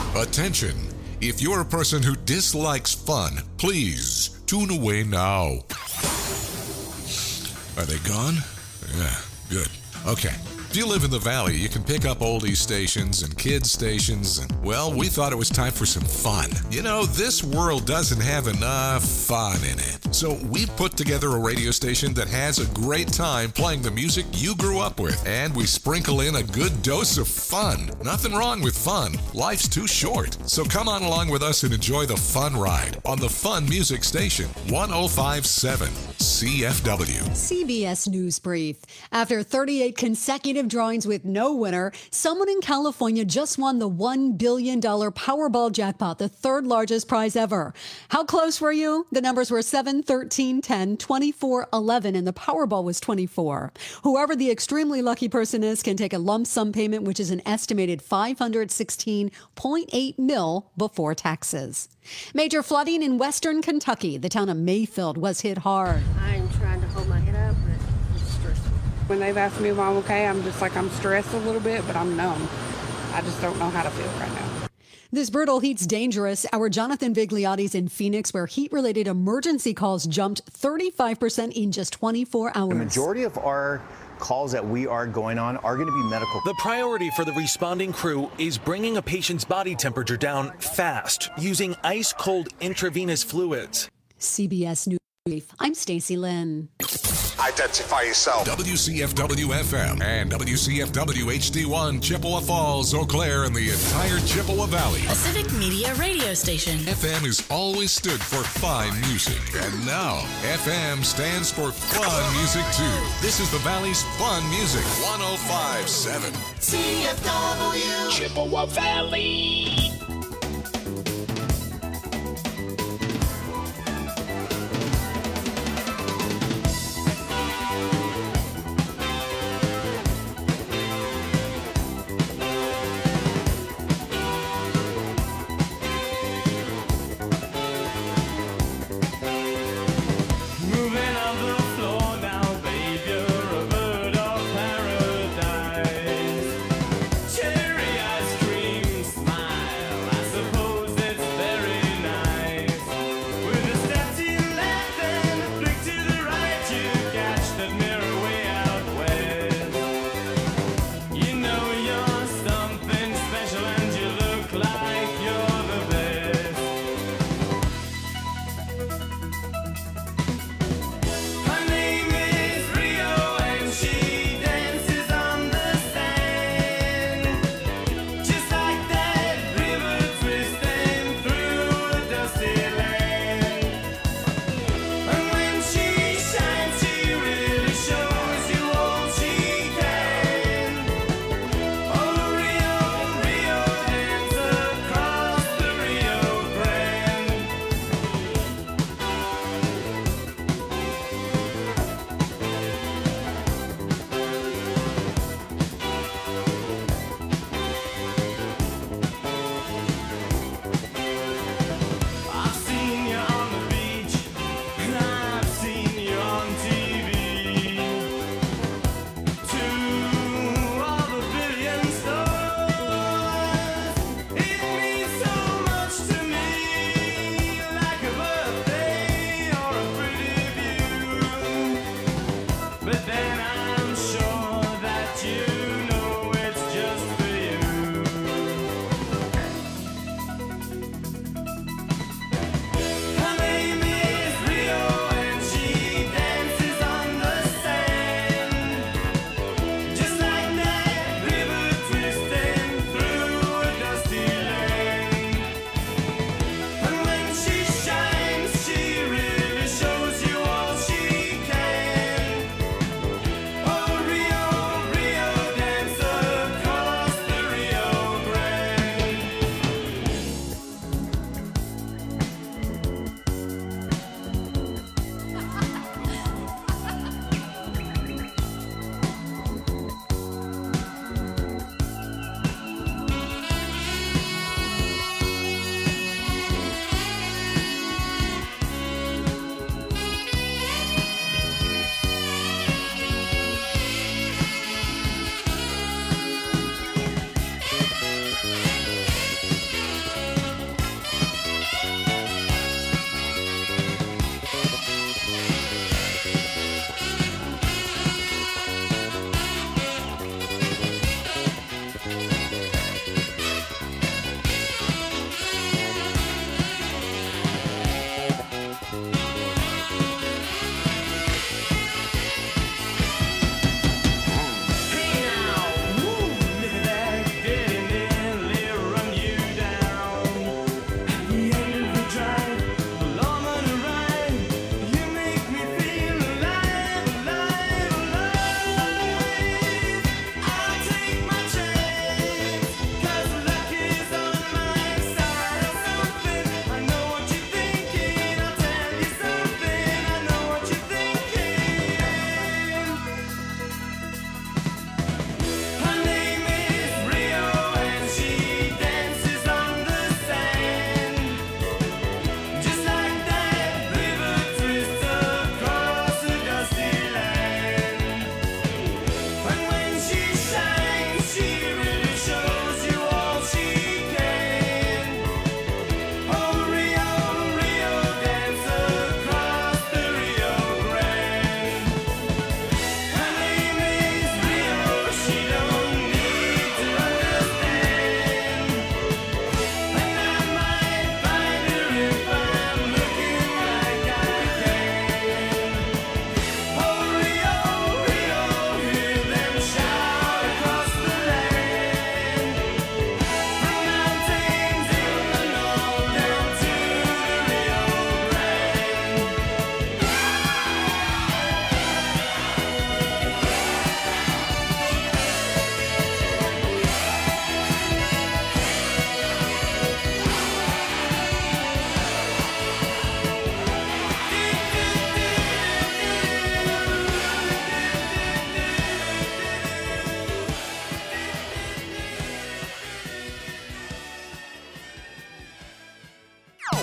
Attention! If you're a person who dislikes fun, please tune away now. Are they gone? Yeah, good. Okay. If you live in the Valley, you can pick up oldies stations and kids stations, and, well, we thought it was time for some fun. You know, this world doesn't have enough fun in it. So we put together a radio station that has a great time playing the music you grew up with, and we sprinkle in a good dose of fun. Nothing wrong with fun. Life's too short. So come on along with us and enjoy the fun ride on the Fun Music Station, 105.7 CFW. CBS News Brief. After 38 consecutive drawings with no winner, someone in California just won the $1 billion Powerball jackpot, the third largest prize ever. How close were you? The numbers were 7, 13, 10, 24, 11, and the Powerball was 24. Whoever the extremely lucky person is can take a lump sum payment, which is an estimated $516.8 million before taxes. Major flooding in western Kentucky. The town of Mayfield was hit hard. I'm trying to hold my head up, but it's stressful. When they've asked me if I'm okay, I'm just like, I'm stressed a little bit, but I'm numb. I just don't know how to feel right now. This brutal heat's dangerous. Our Jonathan Vigliotti's in Phoenix, where heat-related emergency calls jumped 35% in just 24 hours. The majority of our calls that we are going on are going to be medical. The priority for the responding crew is bringing a patient's body temperature down fast using ice-cold intravenous fluids. CBS News Brief. I'm Stacey Lynn. Identify yourself. WCFW-FM and WCFW-HD1, Chippewa Falls, Eau Claire, and the entire Chippewa Valley. A civic media radio station. FM has always stood for fine music, and now FM stands for fun music too. This is the Valley's fun music, 105.7 CFW. Chippewa Valley. Cherry ice cream smile.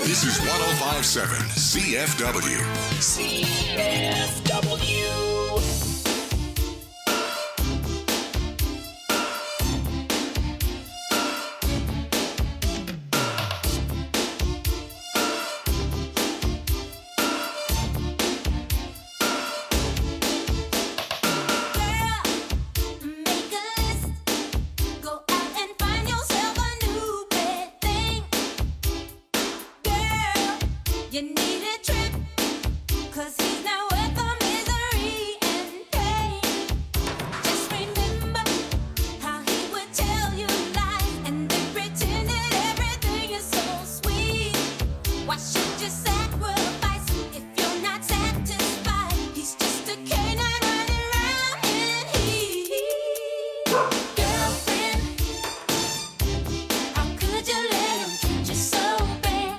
This is 105.7 CFW. CFW. You need a trip, 'cause he's not worth the misery and pain. Just remember how he would tell you lies and then pretend that everything is so sweet. Why should you sacrifice if you're not satisfied? He's just a canine running around in heat. Girlfriend, how could you let him treat you so bad?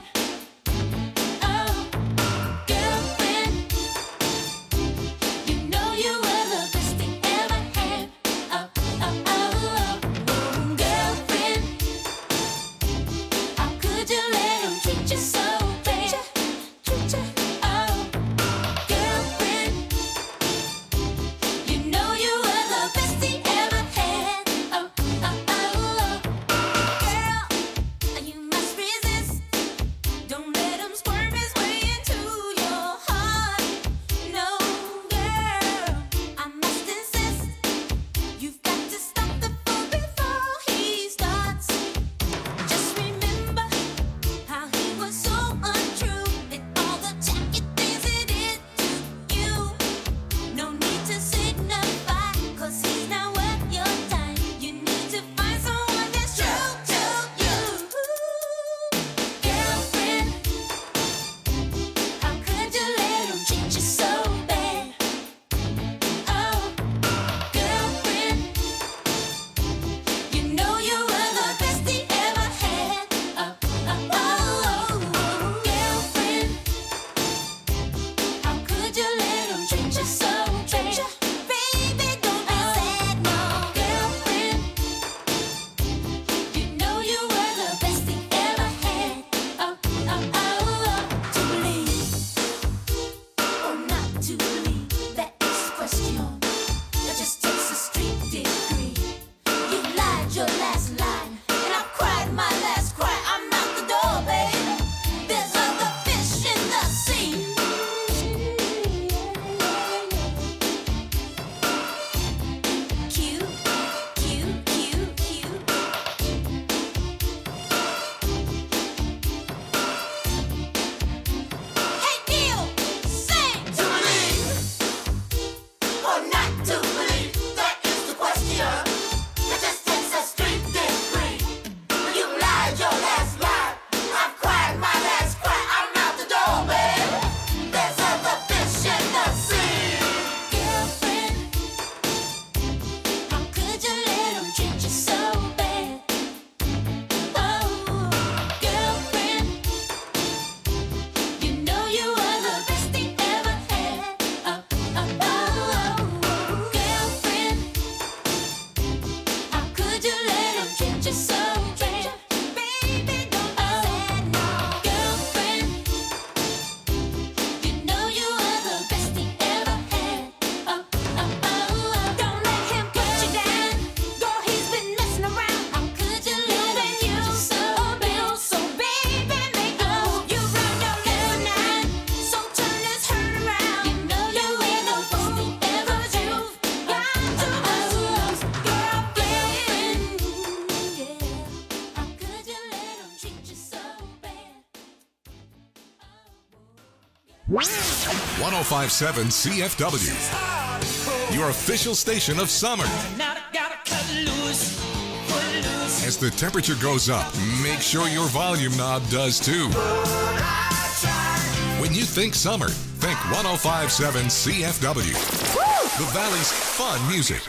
.5.7 CFW, your official station of summer. As the temperature goes up, make sure your volume knob does too. When you think summer, think 105.7 CFW, the Valley's fun music.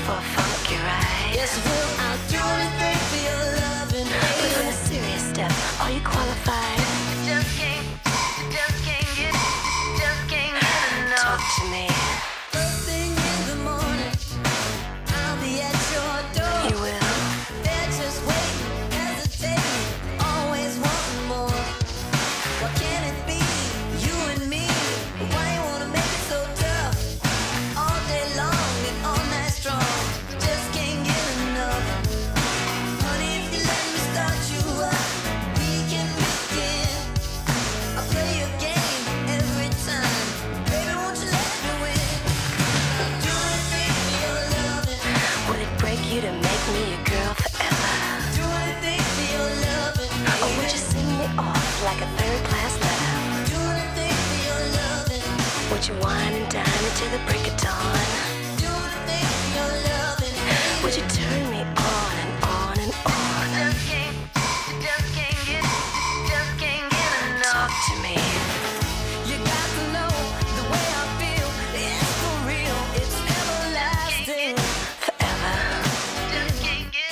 for a funky ride. Yes, well, I'll do anything for your loving. But on a serious step, are you qualified? Just can't get enough. Talk to me. First thing in the morning, I'll be at your door. You will. They're just waiting, hesitating, always wanting more. What can it be? You and me. Why you wanna make it so tough? All day long and all night strong. Just can't get enough. Honey, if you let me start you up, we can begin. I'll play your game every time. Baby, won't you let me win? I'll do anything for your loving. Would it break you to make me your girl forever? Do anything for your loving. Or would you sing me off like a third-class letter? Do anything for your loving. Would you wine and dine until the break of dawn? Do anything for your loving. Would you turn me on and on and on? Just can't get enough. Talk to me. You got to know the way I feel. It's for real. It's everlasting. Forever. Just can't get.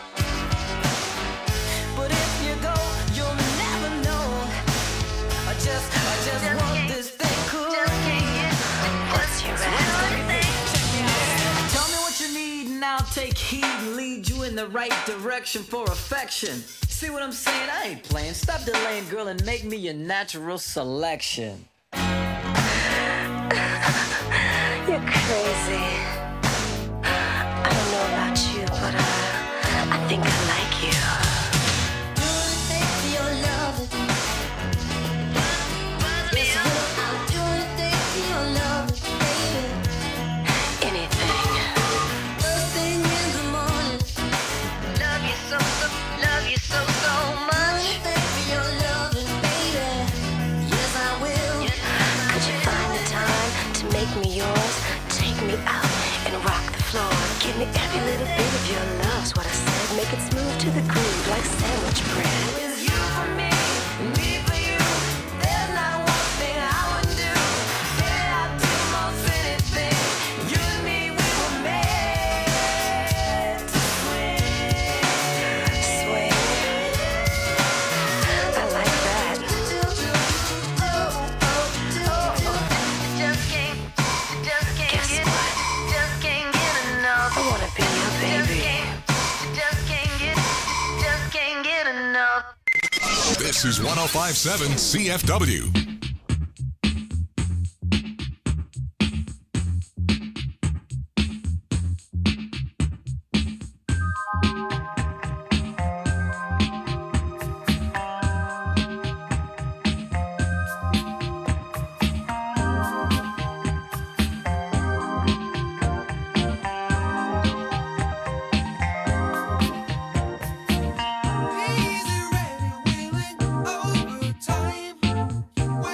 But if you go, you'll never know. I just want this thing cool. What's your everything? Tell me what you need and I'll take heed and lead you in the right direction for affection. See what I'm saying? I ain't playing. Stop delaying, girl, and make me your natural selection. You're crazy. I don't know about you, but I think I like you. Do anything for your loving. Yes, well, I'll do anything for your loving, baby. Anything. First thing in the morning. Love you so much. Do anything for your loving, baby. Yes, I will. Could you find the time to make me yours? Take me out and rock the floor. Give me every little bit of your love's what I said. Make it smooth to the groove like sandwich bread. It's you for me, me for you. There's not one thing I would do. Yeah, I'd do most anything. You and me, we were made to swing. Swing. I like that. Guess what? I wanna be your baby. Just can't get enough. This is 105.7 CFW. Easy ready, wheeling overtime.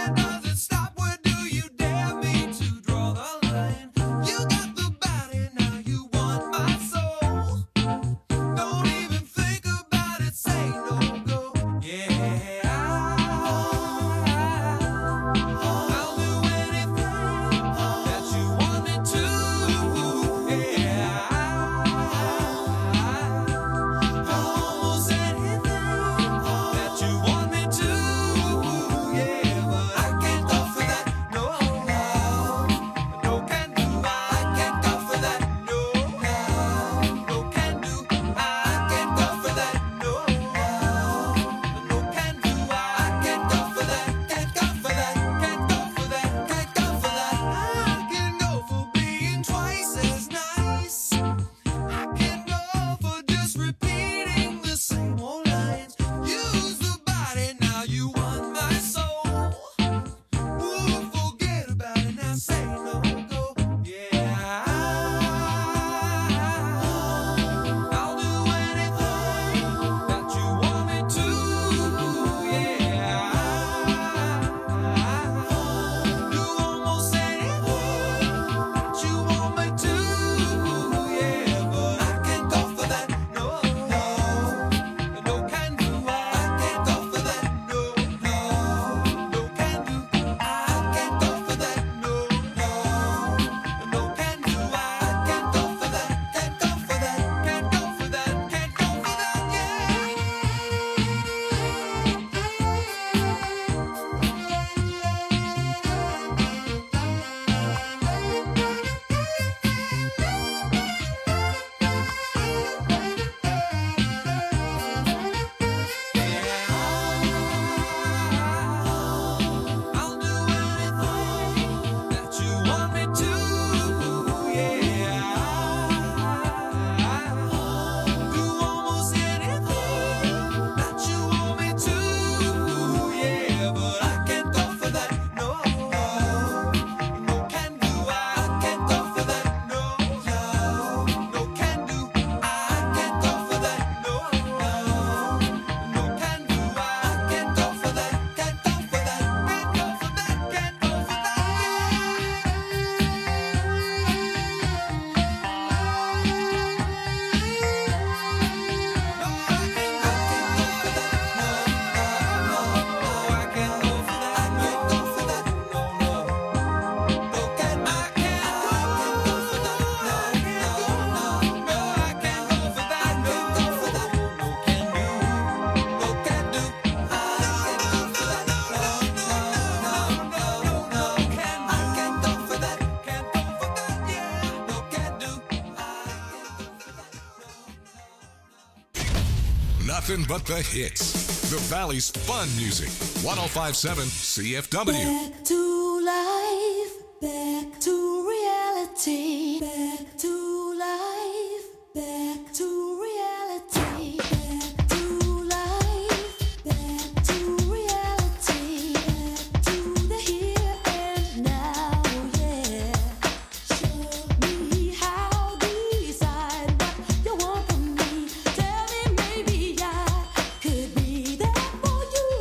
Nothing but the hits. The Valley's fun music. 105.7 CFW. Back to life, back to reality, back to life, back to reality, back to life, back to reality, back to the here and now, yeah. Show me how, decide what you want from me. Tell me maybe I could be there for you.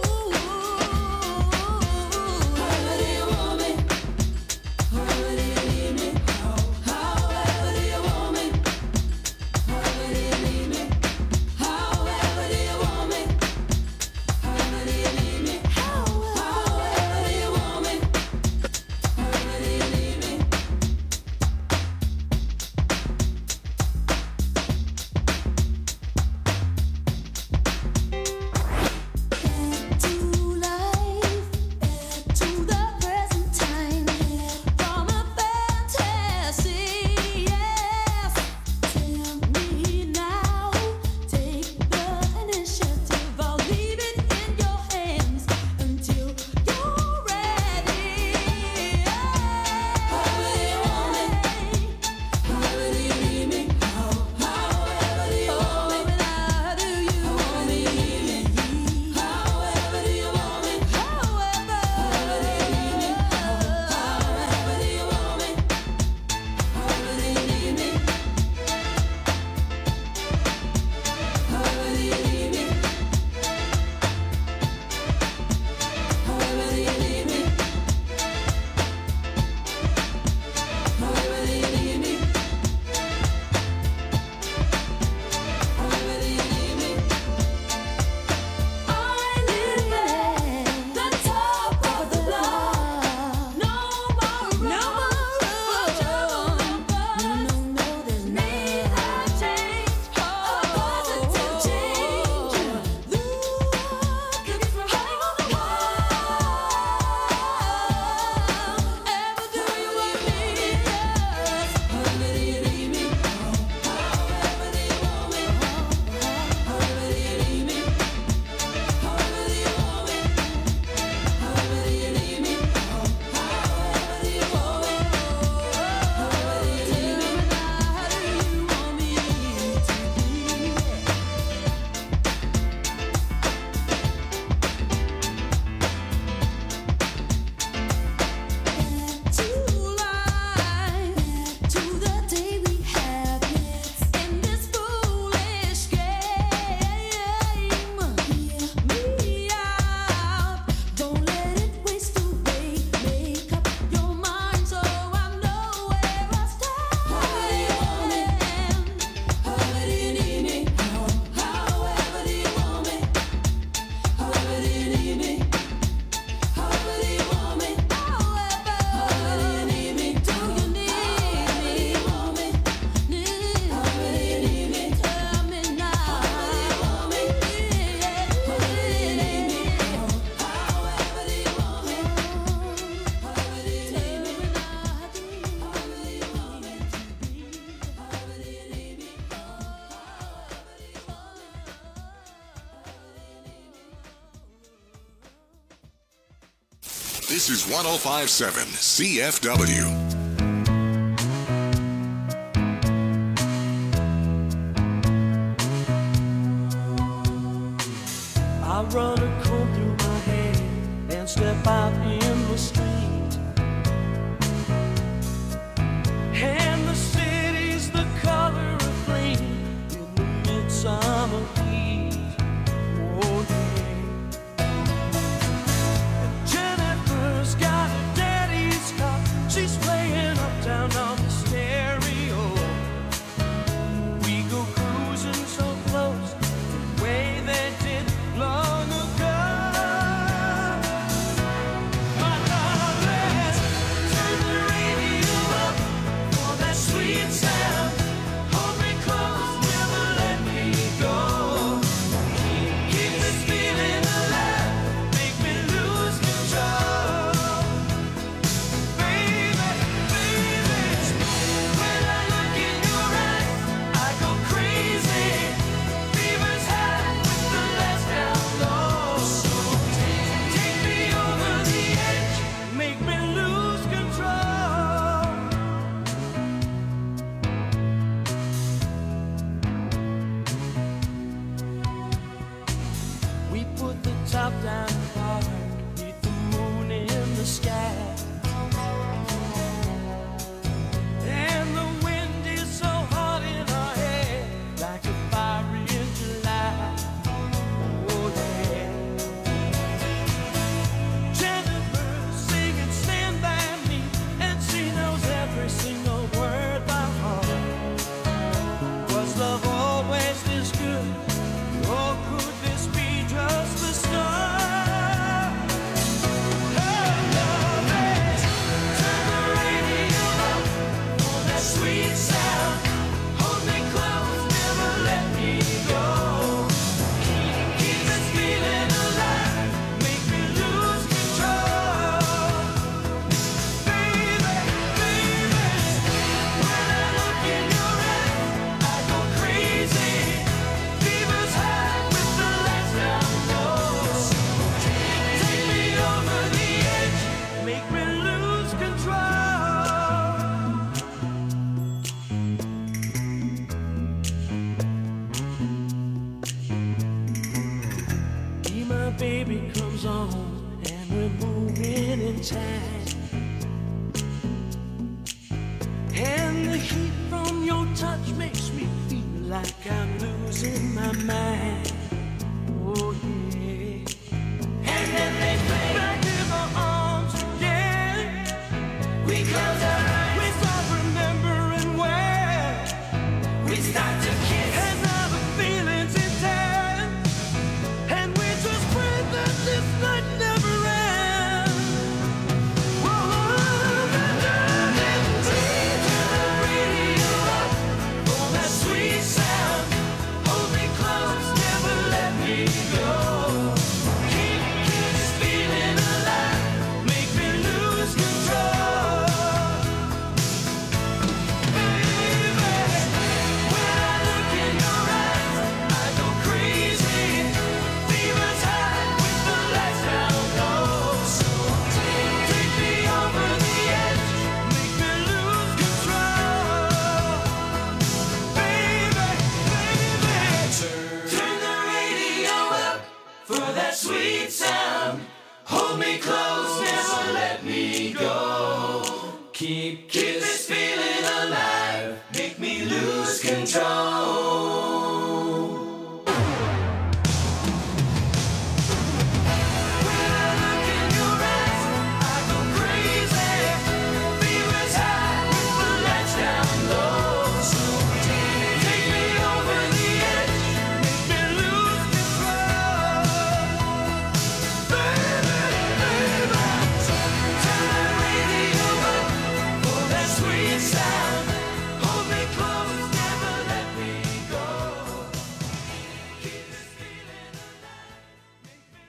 However do you want me? However do you need me? However do you want me? However do you need me? However do you want me? However do you need me? However do you want me? However do you need me? Back to life, back to the present time, from a fantasy, yes. Tell me now, take the initiative. I'll leave it in your hands until you're ready. However do you want me? However do you need me? However do you want me? How do you want me? However do you want me? However do you need me? However do you want me? However do you need me? However do you need me? However do you need me? However do you need me? However do you need me? I live at the top of the block. No more room for trouble. No, there's need a change, a positive change. Look at me from high on the wall. Ever do you want me? However do you need me? However do you want me? However do you need me? However do you want me? However do you need me? However do you want me? However do you need me? How do you want me Back to life, back to the day we have in this foolish game. Hear me out, don't let it waste away. Make up your mind so I know where I stand. However do you need me? However do you want me? However do you need me? However do you want me? However do you need me? Do you need me? Want me? However do you need me? Tell me now. However do you want me? However do you need me? However do you want me? However do you need me? However do you want me to be? However do you need me? This is 105.7 CFW. I run a comb through my hair and step out in the street. And the city's the color of flame in the midsummer heat. Oh, yeah. And Jennifer's got a daddy's car. She's playing uptown on the stereo. We go cruising so close, the way they did long ago. My darling, turn the radio up for that sweet sound. Hold me close, never let me go. Keep this feeling alive, make me lose control. Baby, baby. time. And the heat from your touch makes me feel like I'm losing my mind. Oh yeah. And then they play back in my arms, yeah. We close our eyes, we start remembering where we start to kiss, and now the feelings intense, and we just pray that this night never ends. Whoa, that sweet sound, hold me close, never let me go. Keep this feeling alive, make me lose control. Baby, when I look in your eyes, I go crazy. Fever's high with the lights down low. So take me over the edge, make me lose control. Baby, turn the radio up for that sweet sound. Hold me close, never let me go. Keep this feeling alive, make me lose control. When I look in your eyes, I go crazy. Fever's high with the lights down low. So take me over the edge, make me lose control. Baby, turn the radio up for that sweet sound. Hold me close, never let me go. Keep this feeling alive, make me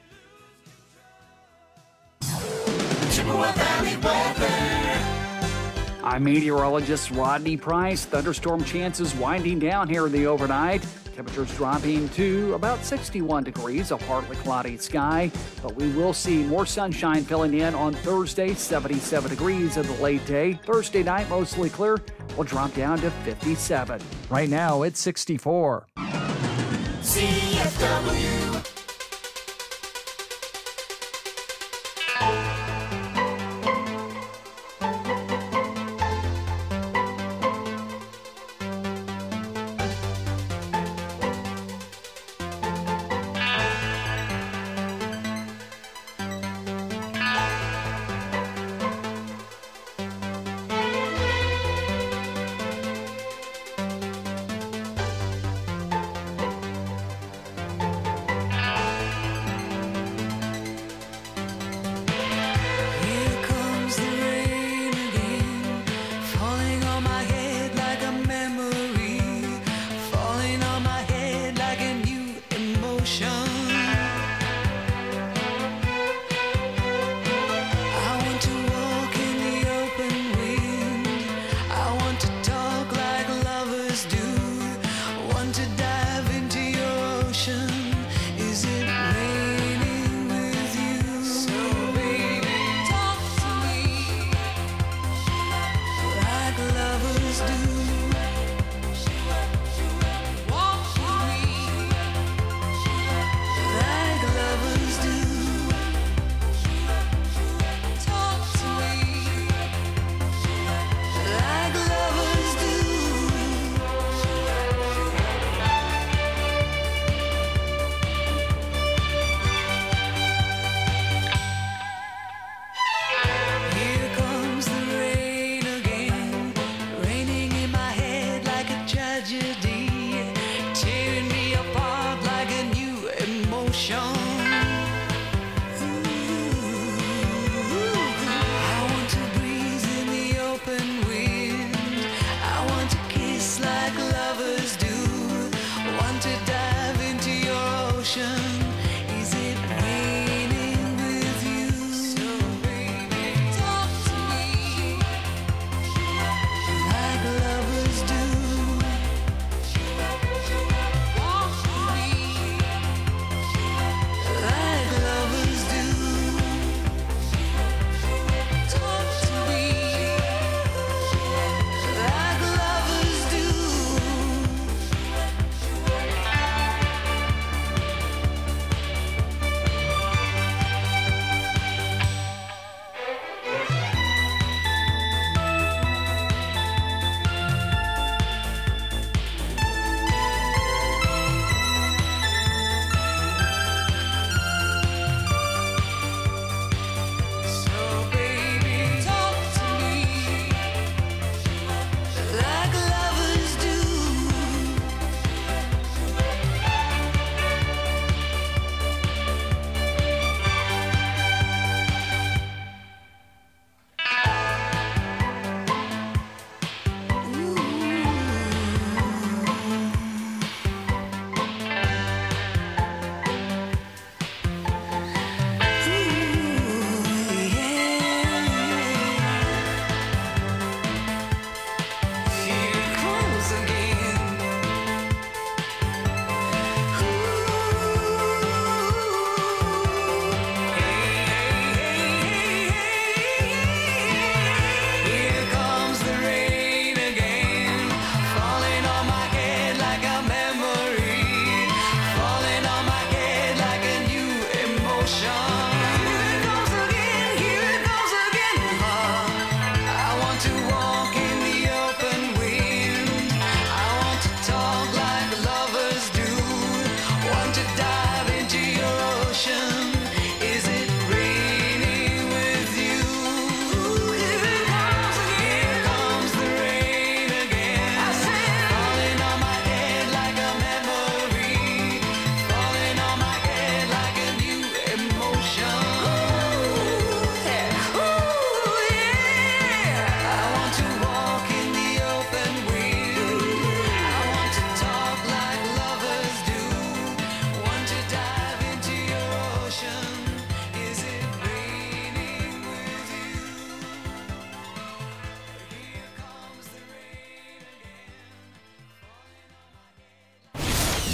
lose control. Chippewa Valley weather. I'm meteorologist Rodney Price. Thunderstorm chances winding down here in the overnight. Temperatures dropping to about 61 degrees, a partly cloudy sky. But we will see more sunshine filling in on Thursday, 77 degrees in the late day. Thursday night, mostly clear, will drop down to 57. Right now, it's 64. CFW.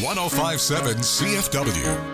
1057 CFW.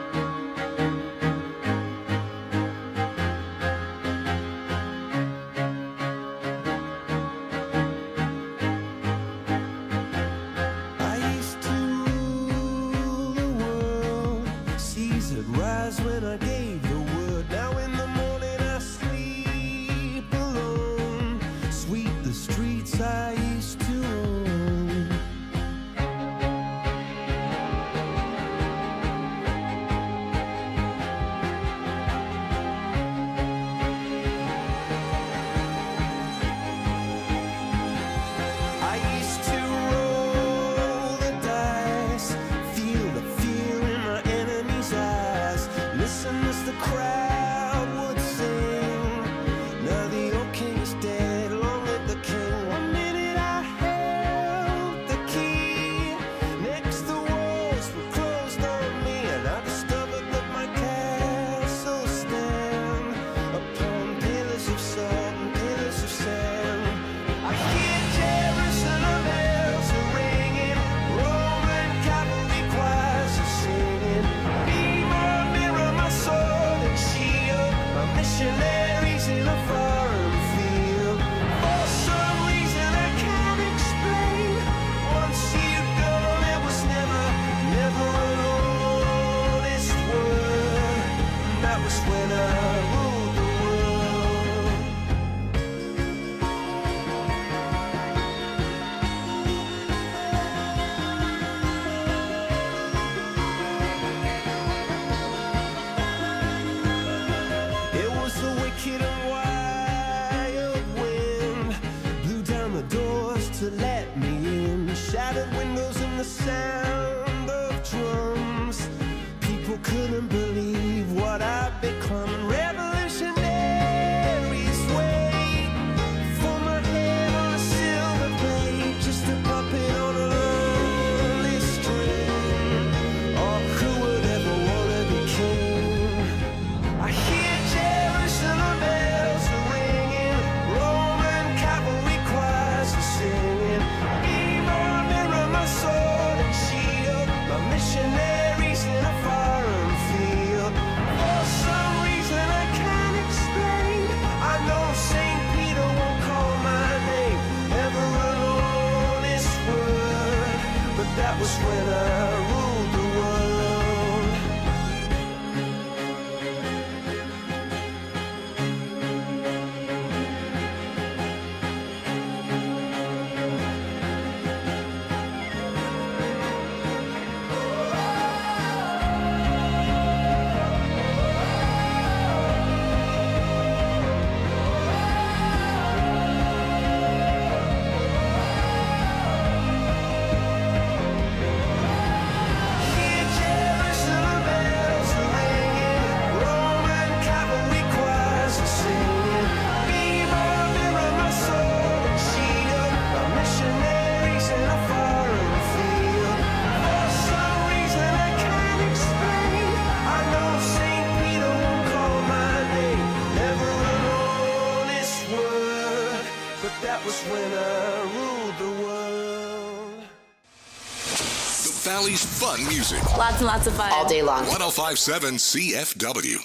Valley's fun music. Lots and lots of fun. All day long. 1057 CFW.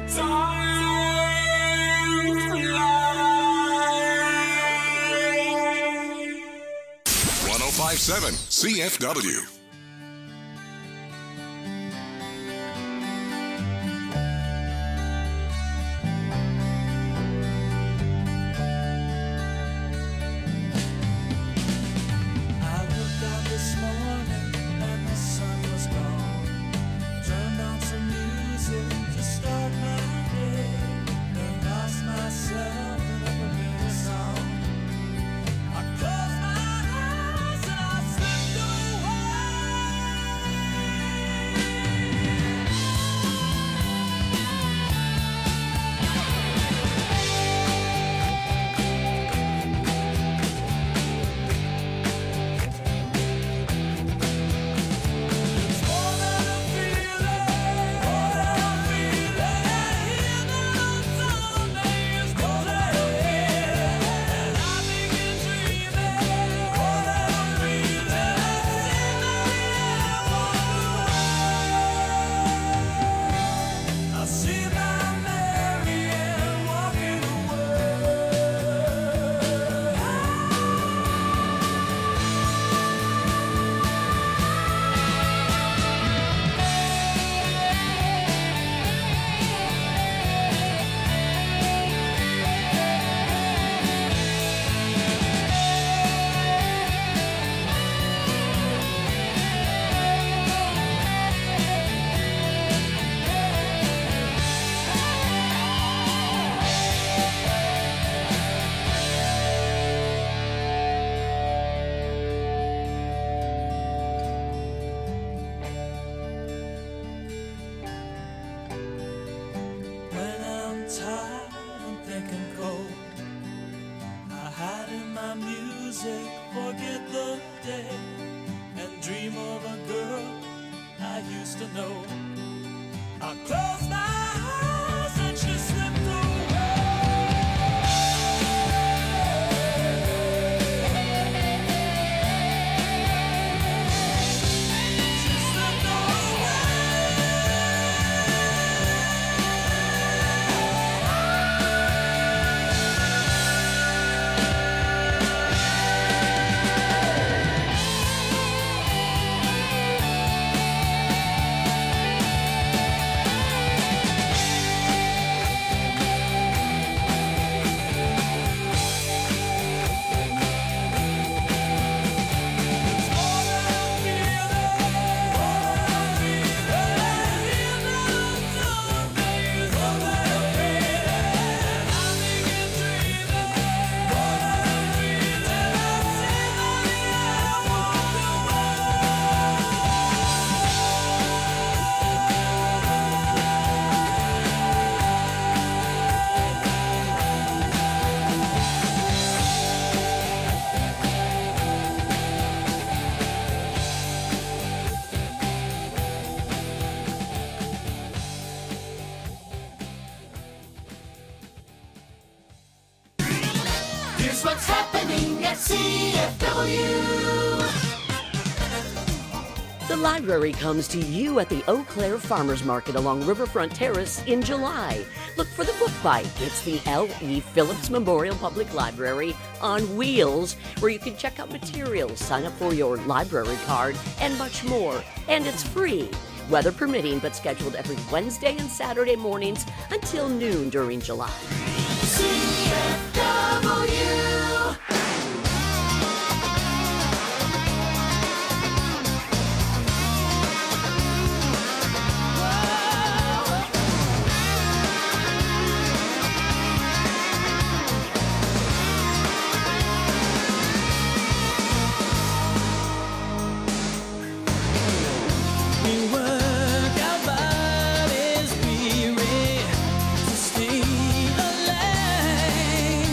Time flies. 1057 CFW. Here's what's happening at CFW. The library comes to you at the Eau Claire Farmers Market along Riverfront Terrace in July. Look for the Book Bite. It's the L.E. Phillips Memorial Public Library on wheels, where you can check out materials, sign up for your library card, and much more. And it's free, weather permitting, but scheduled every Wednesday and Saturday mornings until noon during July. CFW. Bodies weary to stay alive.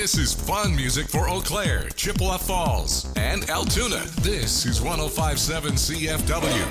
This is fun music for Eau Claire, Chippewa Falls, and Altoona. This is 105.7 CFW.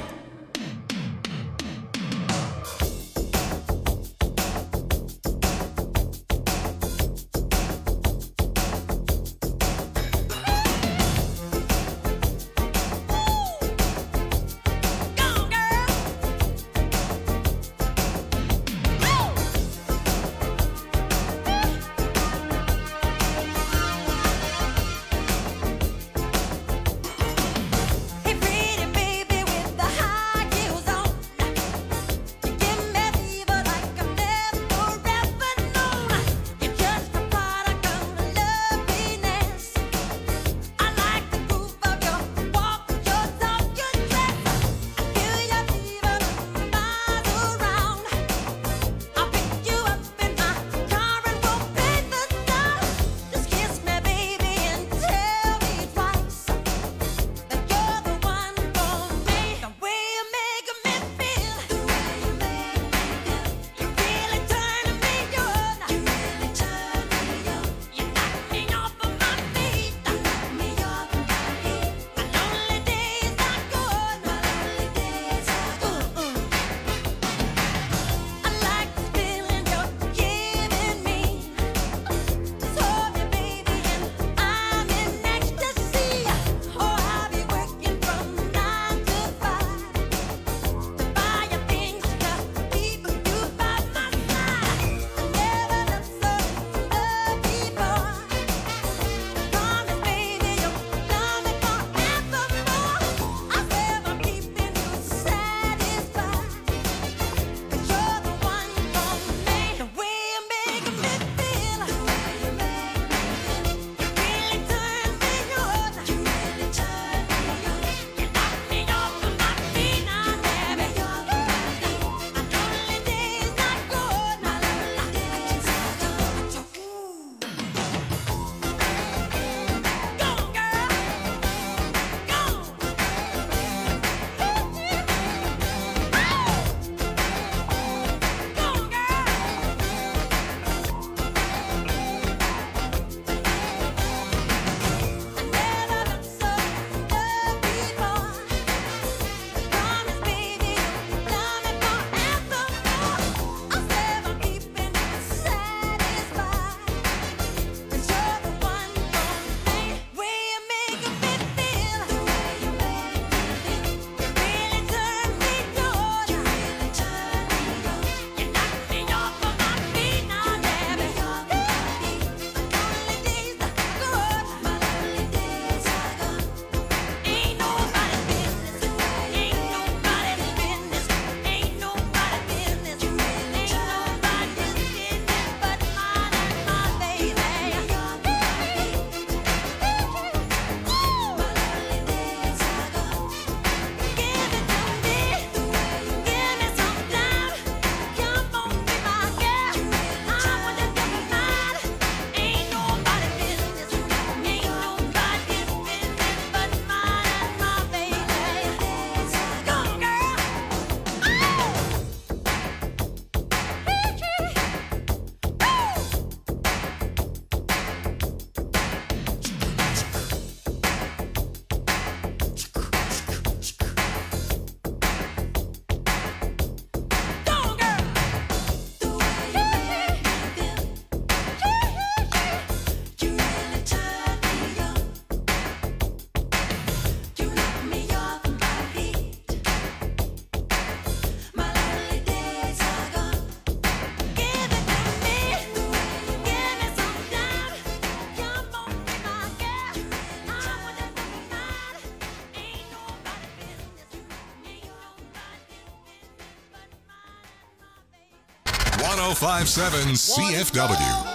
.5.7 CFW.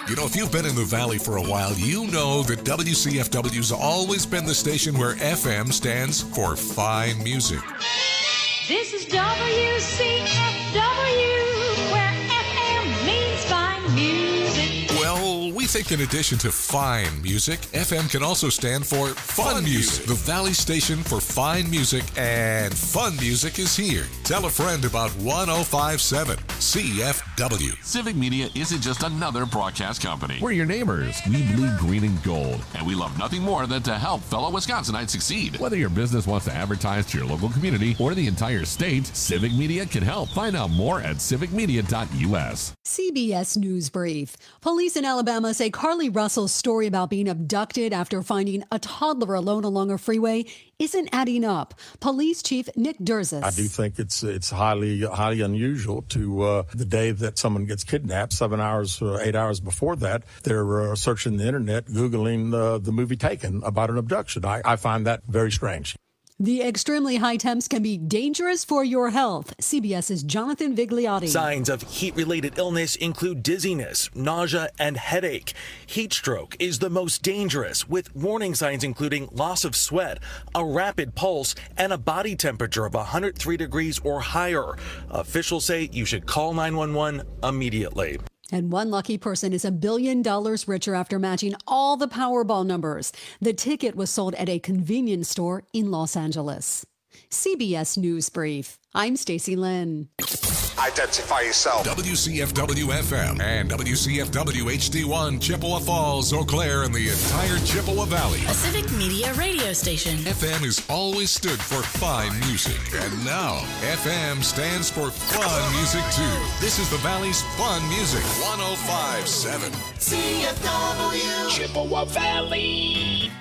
You know, if you've been in the Valley for a while, you know that WCFW's always been the station where FM stands for fine music. This is WCFW, where FM means fine music. Well, we think in addition to fine music, FM can also stand for fun music. The Valley station for fine music and fun music is here. Tell a friend about 105.7 CFW. Civic Media isn't just another broadcast company. We're your neighbors. We bleed green and gold, and we love nothing more than to help fellow Wisconsinites succeed. Whether your business wants to advertise to your local community or the entire state, Civic Media can help. Find out more at civicmedia.us. CBS News Brief. Police in Alabama say Carly Russell's story about being abducted after finding a toddler alone along a freeway isn't adding up. Police Chief Nick Durzis. I do think it's highly unusual to the day that someone gets kidnapped, 7 hours, 8 hours before that, they're searching the internet, Googling the movie Taken about an abduction. I find that very strange. The extremely high temps can be dangerous for your health. CBS's Jonathan Vigliotti. Signs of heat-related illness include dizziness, nausea, and headache. Heat stroke is the most dangerous, with warning signs including loss of sweat, a rapid pulse, and a body temperature of 103 degrees or higher. Officials say you should call 911 immediately. And one lucky person is $1 billion richer after matching all the Powerball numbers. The ticket was sold at a convenience store in Los Angeles. CBS News Brief. I'm Stacey Lynn. Identify yourself. WCFW FM and WCFW HD1, Chippewa Falls, Eau Claire, and the entire Chippewa Valley. A Civic Media radio station. FM has always stood for fine music, and now FM stands for fun music too. This is the Valley's fun music. 105.7 CFW. Chippewa Valley.